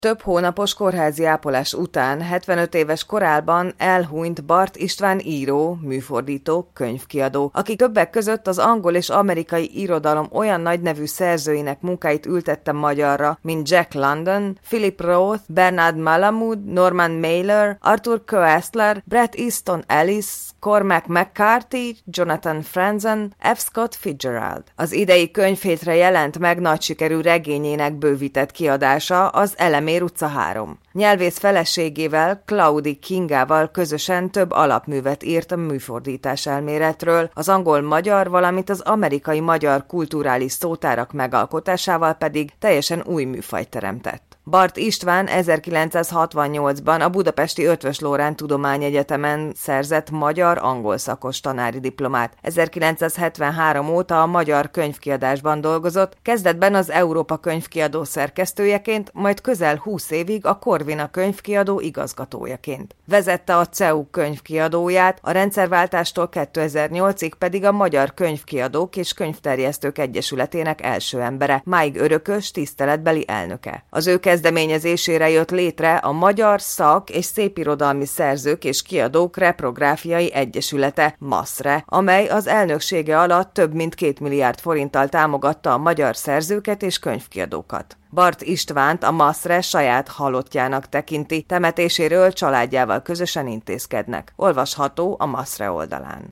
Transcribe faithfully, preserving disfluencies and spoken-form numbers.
Több hónapos kórházi ápolás után hetvenöt éves korában elhunyt Barth István író, műfordító, könyvkiadó, aki többek között az angol és amerikai irodalom olyan nagy nevű szerzőinek munkáit ültette magyarra, mint Jack London, Philip Roth, Bernard Malamud, Norman Mailer, Arthur Koestler, Bret Easton Ellis, Cormac McCarthy, Jonathan Franzen, F. Scott Fitzgerald. Az idei könyvhétre jelent meg nagy sikerű regényének bővített kiadása, az Elemér utca három. Nyelvész feleségével, Claudi Kingával közösen több alapművet írt a műfordítás elméletről, az angol-magyar, valamint az amerikai-magyar kulturális szótárak megalkotásával pedig teljesen új műfajt teremtett. Barth István ezerkilencszázhatvannyolcban a budapesti Eötvös Loránd Tudományegyetemen szerzett magyar-angol szakos tanári diplomát. ezerkilencszázhetvenhárom óta a magyar könyvkiadásban dolgozott, kezdetben az Európa könyvkiadó szerkesztőjeként, majd közel húsz évig a Corvina könyvkiadó igazgatójaként. Vezette a cé e u könyvkiadóját, a rendszerváltástól kétezer-nyolcig pedig a Magyar Könyvkiadók és Könyvterjesztők Egyesületének első embere, máig örökös, tiszteletbeli elnöke. Az ő kezdeményezésére jött létre a Magyar Szak- és Szépirodalmi Szerzők és Kiadók Reprográfiai Egyesülete, maszre, amely az elnöksége alatt több mint két milliárd forinttal támogatta a magyar szerzőket és könyvkiadókat. Barth Istvánt a maszre saját halottjának tekinti, temetéséről családjával közösen intézkednek. Olvasható a maszre oldalán.